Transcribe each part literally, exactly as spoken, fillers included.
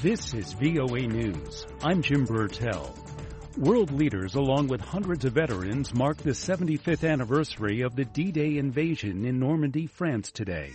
This is V O A News. I'm Jim Burtell. World leaders, along with hundreds of veterans, mark the seventy-fifth anniversary of the D-Day invasion in Normandy, France today.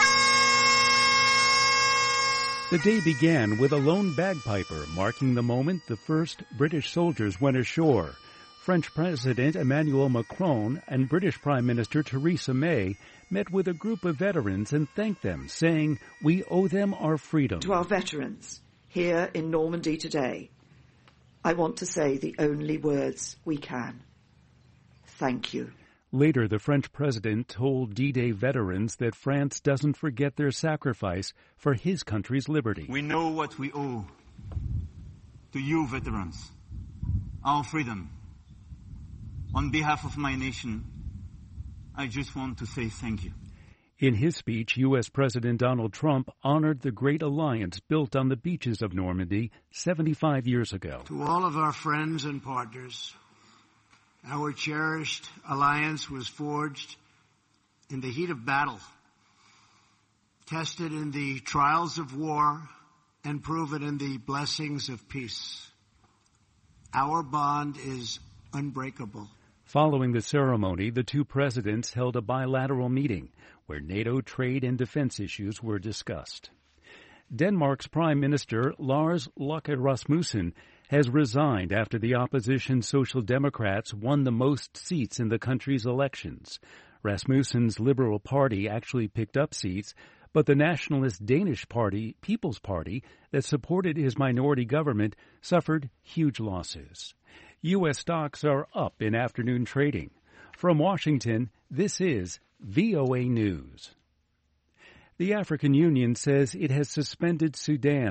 The day began with a lone bagpiper marking the moment the first British soldiers went ashore. French President Emmanuel Macron and British Prime Minister Theresa May met with a group of veterans and thanked them, saying, "We owe them our freedom." To our veterans here in Normandy today, I want to say the only words we can. Thank you. Later, the French president told D-Day veterans that France doesn't forget their sacrifice for his country's liberty. We know what we owe to you, veterans, our freedom. On behalf of my nation, I just want to say thank you. In his speech, U S President Donald Trump honored the great alliance built on the beaches of Normandy seventy-five years ago. To all of our friends and partners, our cherished alliance was forged in the heat of battle, tested in the trials of war, and proven in the blessings of peace. Our bond is unbreakable. Following the ceremony, the two presidents held a bilateral meeting where NATO trade and defense issues were discussed. Denmark's Prime Minister Lars Løkke Rasmussen has resigned after the opposition Social Democrats won the most seats in the country's elections. Rasmussen's Liberal Party actually picked up seats, but the nationalist Danish Party, People's Party, that supported his minority government suffered huge losses. U S stocks are up in afternoon trading. From Washington, this is V O A News. The African Union says it has suspended Sudan